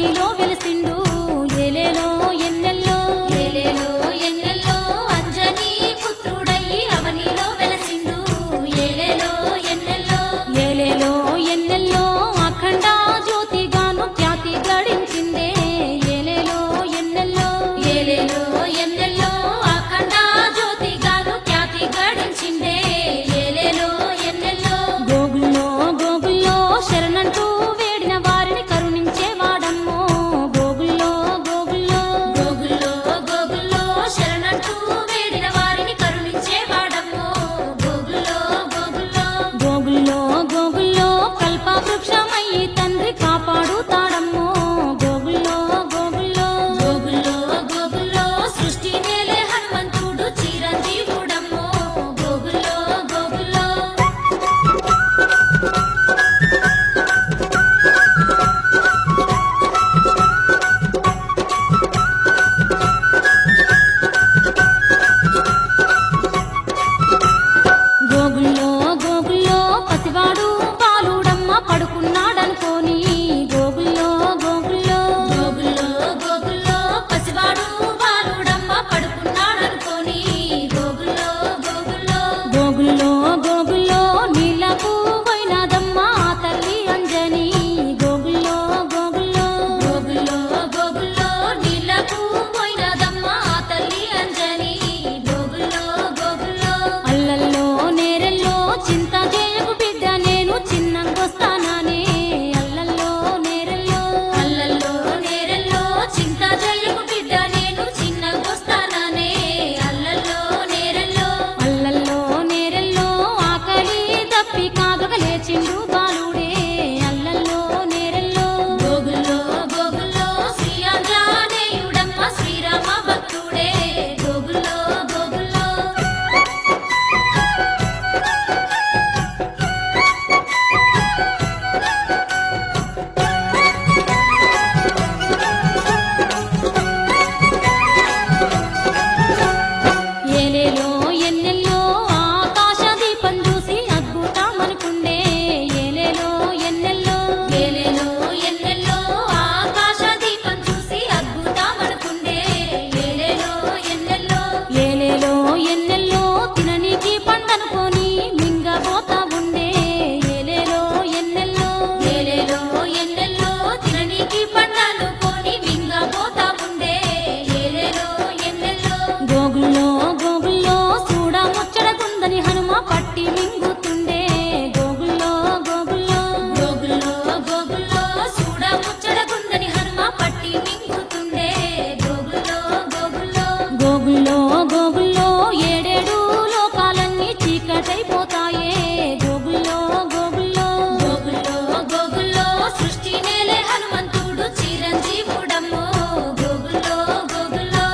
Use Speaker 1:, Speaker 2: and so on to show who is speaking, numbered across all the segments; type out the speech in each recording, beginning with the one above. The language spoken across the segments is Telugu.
Speaker 1: అవనిలో వెలసిండు ఏలేలో ఎన్నెల్లో ఏలేలో ఎన్నెల్లో అంజనీ పుత్రుడయ్యి అవనిలో వెలసిండు ఏలేలో ఎన్నెల్లో ఏలేలో ఎన్నెల్లో అఖండ జ్యోతిగాను ఖ్యాతి గడించిందే ఏలేలో ఎన్నెల్లో ఏలేలో ఎన్నెల్లో అఖండ జ్యోతిగాను ఖ్యాతి గడించిందే ఏలేలో ఎన్నెల్లో గోగుల్లో గోగుల్లో శరణంటూ వేడిన వారిని కరుణించేవాడమ్మో గోగుల్లో గోగుల్లో గోగుల్లో గోగుల్లో శరణంటూ వేడిన వారిని కరుణించేవాడమ్మో గోగుల్లో గోగుల్లో గోగుల్లో గోగుల్లో కల్పవృక్షమయ్యి తండ్రి కాపాడుతాడమ్మో గోగుల్లో గోగుల్లో గోగుల్లో గోగుల్లో సృష్టి నేలే హనుమంతుడు చిరంజీవుడమ్మో గోగుల్లో గోగుల్లో గోగుల్లో గోగుల్లో పసివాడు బాలుడమ్మ పడుకున్నాడనుకోని గోగుల్లో గోగుల్లో గోగుల్లో గోగుల్లో పసివాడు బాలుడమ్మ పడుకున్నాడనుకోని గోగుల్లో గోగుల్లో గోగుల్లో గోగుల్లో నీళ్ళకు పోయినాదమ్మ ఆ తల్లి అంజని గోగుల్లో గోగుల్లో గోగుల్లో గోగుల్లో నీళ్ళకు పోయినాదమ్మ ఆ తల్లి అంజని గోగుల్లో గోగుల్లో అల్లల్లో నేరెల్లో చింత చేయకు బిడ్డ నేను చిన్నంగొస్తానానే అల్లల్లో నేరెల్లో అల్లల్లో నేరెల్లో చింత చేయకు బిడ్డ నేను చిన్నంగొస్తానానే అల్లల్లో నేరెల్లో అల్లల్లో నేరెల్లో ఆకలి తప్పి కాగక లేచిండు బాలుడే అల్లల్లో నేరెల్లో గోగుల్లో గోగుల్లో శ్రీ ఆంజనేయుడమ్మ శ్రీరామ భక్తుడే గోగుల్లో గోగుల్లో ఏలేలో ఎన్నెల్లో ఆకాశ దీపం చూసి అద్భుతమనుకుండే ఏలేలో ఎన్నెల్లో ఏలేలో ఎన్నెల్లో ఆకాశ దీపం చూసి అద్భుతమనుకుండే ఏలేలో ఎన్నెల్లో ఏలేలో ఎన్నెల్లో తిననీకి పండనుకొని మింగబోతా ఉండే ఏలేలో ఎన్నెల్లో ఏలేలో ఎన్నెల్లో తిననీకి పండనుకొని మింగబోతా ఉండే ఏలేలో ఎన్నెల్లో గోగుల్లో గోగుల్లో చూడ ముచ్చడకుందని హనుమ పట్టి మింగుతుండే గోగుల్లో గోగుల్లో గోగుల్లో గోగుల్లో చూడ ముచ్చడకుందని హనుమ పట్టి మింగుతుండే గోగుల్లో గోగుల్లో గోగుల్లో గోగుల్లో ఏడేడు లోకాలన్నీ చీకటైపోతాయే గోగుల్లో గోగుల్లో గోగుల్లో గోగుల్లో సృష్టి నేలే హనుమంతుడు చిరంజీవుడమ్మో గోగుల్లో గోగుల్లో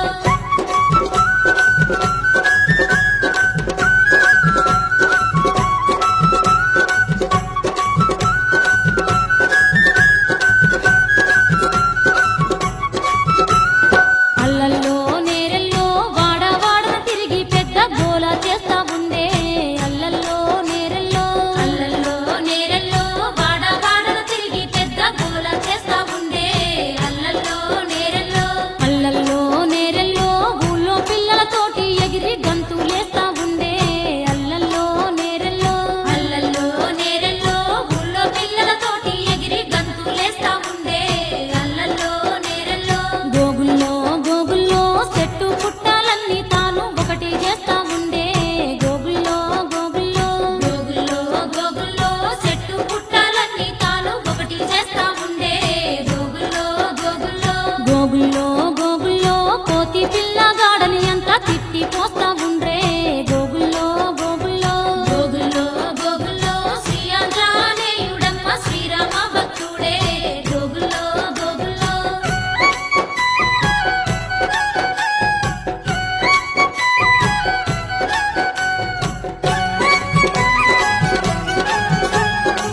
Speaker 1: అల్లల్లో నేరెల్లో వాడవాడన తిరిగి పెద్ద గోల చేస్తా ఉండే అల్లల్లో నేరెల్లో అల్లల్లో నేరెల్లో వాడవాడన తిరిగి పెద్ద గోల చేస్తా ఉండే అల్లల్లో నేరెల్లో అల్లల్లో నేరెల్లో ఊళ్ళో పిల్లలతోటి ఎగిరి గంతులేస్తా ఉండే అల్లల్లో నేరెల్లో అల్లల్లో నేరెల్లో ఊళ్ళో పిల్లలతోటి ఎగిరి గంతులేస్తా ఉండే అల్లల్లో నేరెల్లో గోగుల్లో గోగుల్లో చెట్టు పుట్టాలన్నీ తాను ఒకటి చేస్తా ఉండే గోగుల్లో గోగుల్లో గోగుల్లో గోగుల్లో చెట్టు పుట్టాలన్నీ తాను ఒకటి చేస్తా ఉండే గోగుల్లో గోగుల్లో గోగుల్లో గోగుల్లో కోతి పిల్లగాడని అంతా తిట్టి పోస్తా ఉండ్రే గోగుల్లో గోగుల్లో గోగుల్లో గోగుల్లో శ్రీ ఆంజనేయుడమ్మ శ్రీరామ భక్తుడే గోగుల్లో గోగుల్లో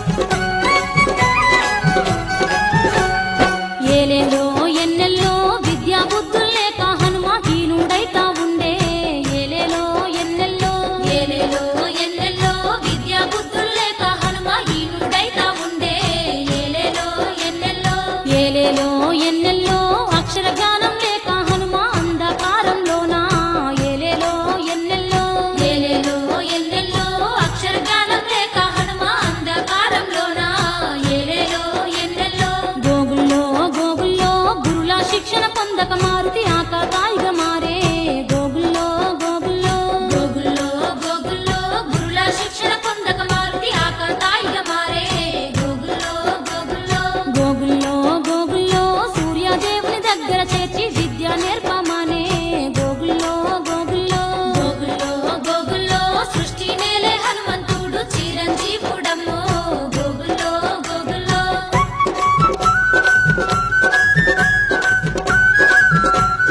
Speaker 1: ఏలేలో ఎన్నెల్లో శిక్షణ పొందక మారుతి ఆకతాయిగా మారే గోగుల్లో గోగుల్లో గోగుల్లో గోగుల్లో గురుల శిక్షణ పొందక మారుతి ఆకతాయిగా మారే గోగుల్లో గోగుల్లో గోగుల్లో గోగుల్లో సూర్యదేవుని దగ్గర చేర్చి విద్య నేర్పమానే గోగుల్లో గోగుల్లో గోగుల్లో గోగుల్లో సృష్టి నేలే హనుమంతుడు చిరంజీవుడమ్మో గోగుల్లో గోగుల్లో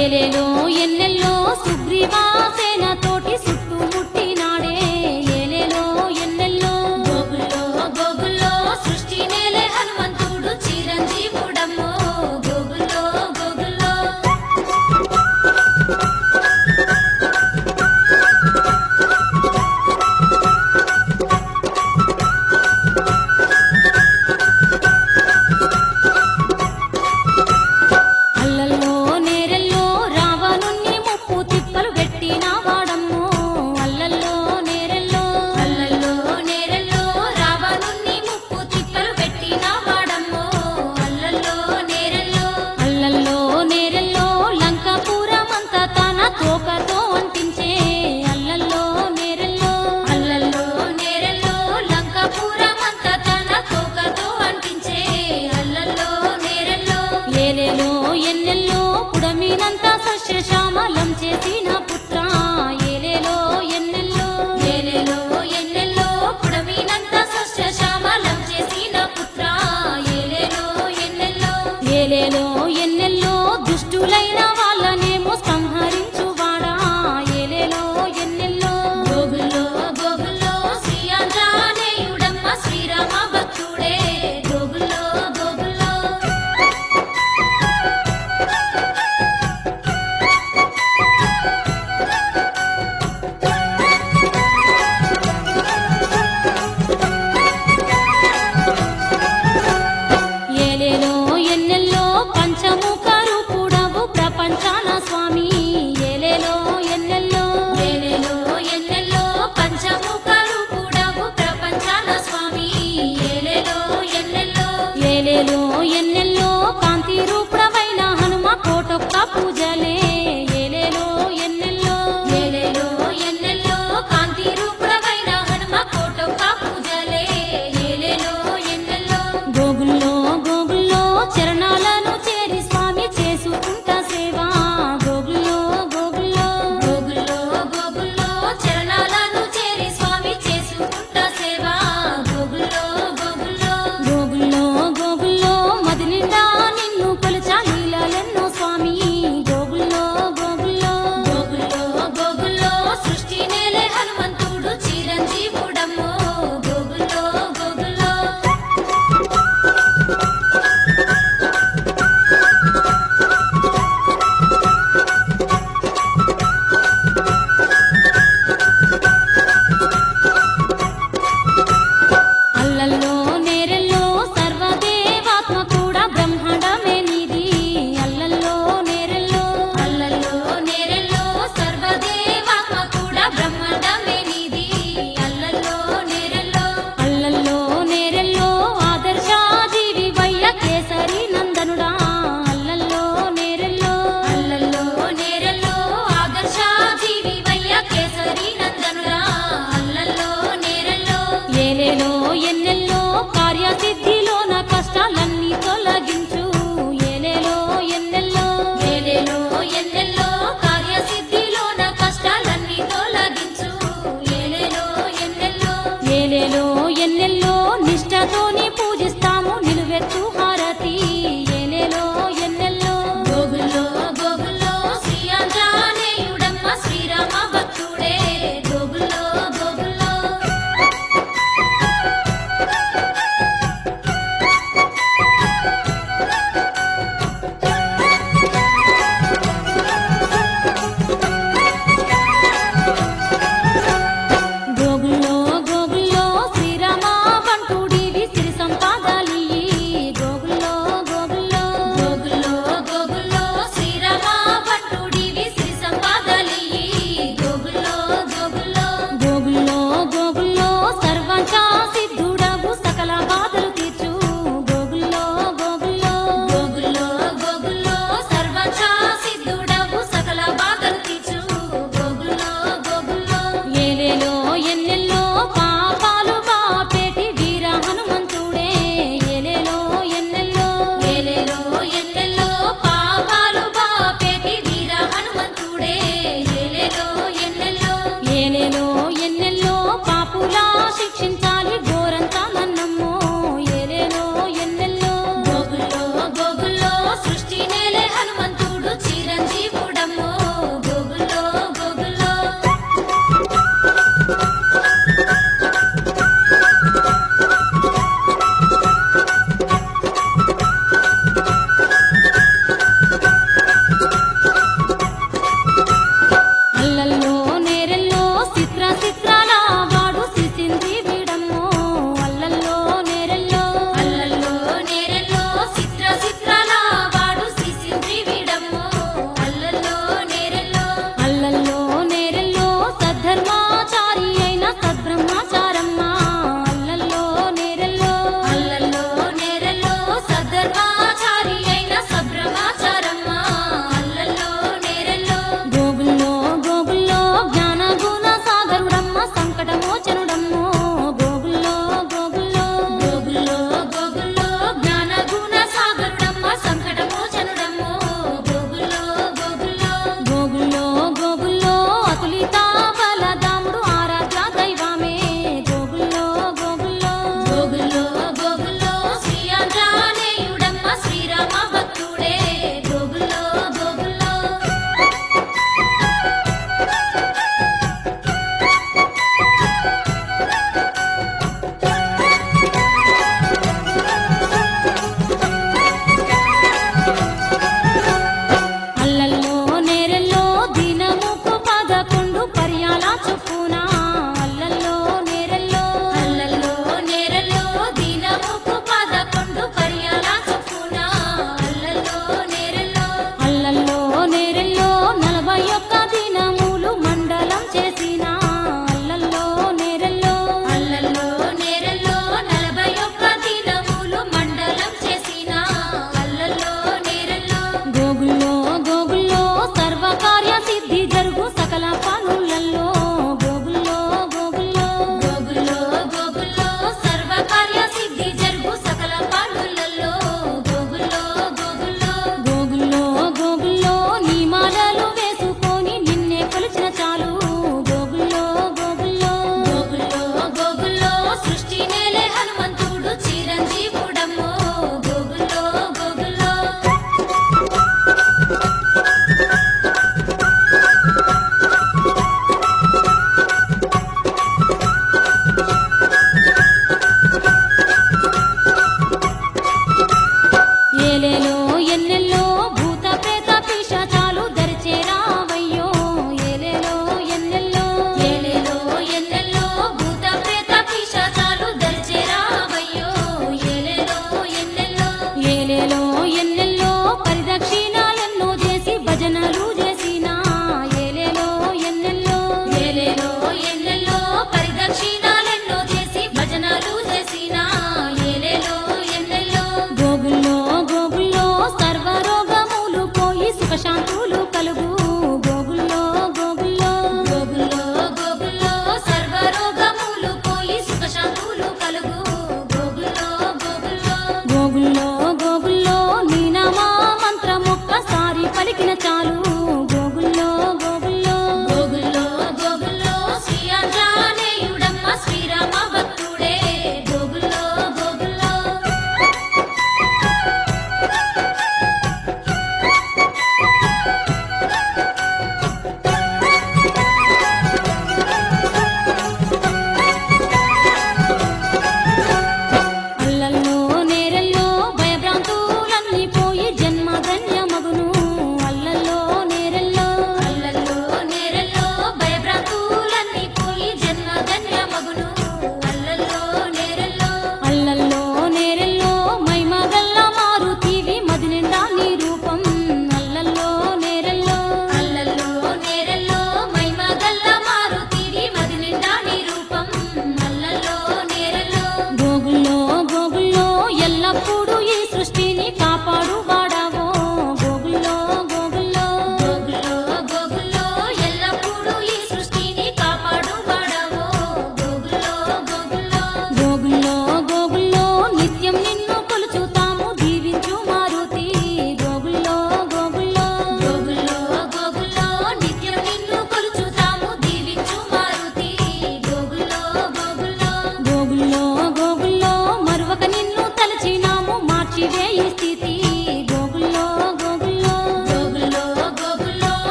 Speaker 1: ఏలేలో ఎన్నెల్లో సుగ్రీవా సేన తోటి చుట్టుముట్టినాడే ఏలేలో ఎన్నెల్లో గోగుల్లో గోగుల్లో సృష్టి నేలే హనుమంతుడు చిరంజీవుడమ్మో గోగుల్లో గోగుల్లో అల్లల్లో నేరెల్లో రావ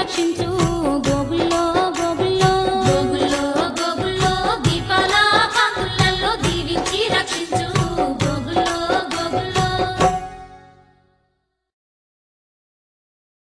Speaker 1: రక్షించు